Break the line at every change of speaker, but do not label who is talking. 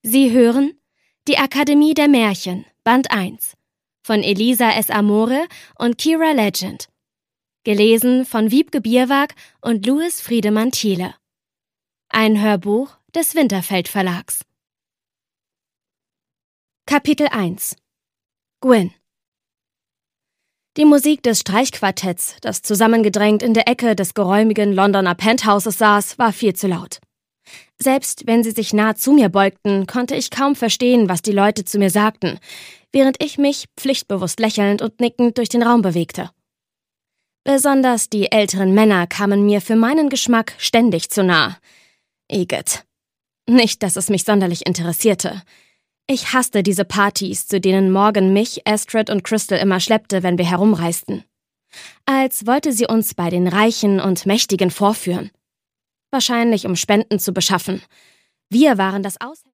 Sie hören Die Akademie der Märchen, Band 1 von Elisa S. Amore und Kira Legend. Gelesen von Wiebke Bierwag und Louis Friedemann Thiele. Ein Hörbuch des Winterfeld Verlags. Kapitel 1 Gwyn. Die Musik des Streichquartetts, das zusammengedrängt in der Ecke des geräumigen Londoner Penthouses saß, war viel zu laut. Selbst wenn sie sich nah zu mir beugten, konnte ich kaum verstehen, was die Leute zu mir sagten, während ich mich, pflichtbewusst lächelnd und nickend, durch den Raum bewegte. Besonders die älteren Männer kamen mir für meinen Geschmack ständig zu nah. Igitt. Nicht, dass es mich sonderlich interessierte. Ich hasste diese Partys, zu denen Morgan mich, Astrid und Crystal immer schleppte, wenn wir herumreisten. Als wollte sie uns bei den Reichen und Mächtigen vorführen. Wahrscheinlich, um Spenden zu beschaffen. Wir waren das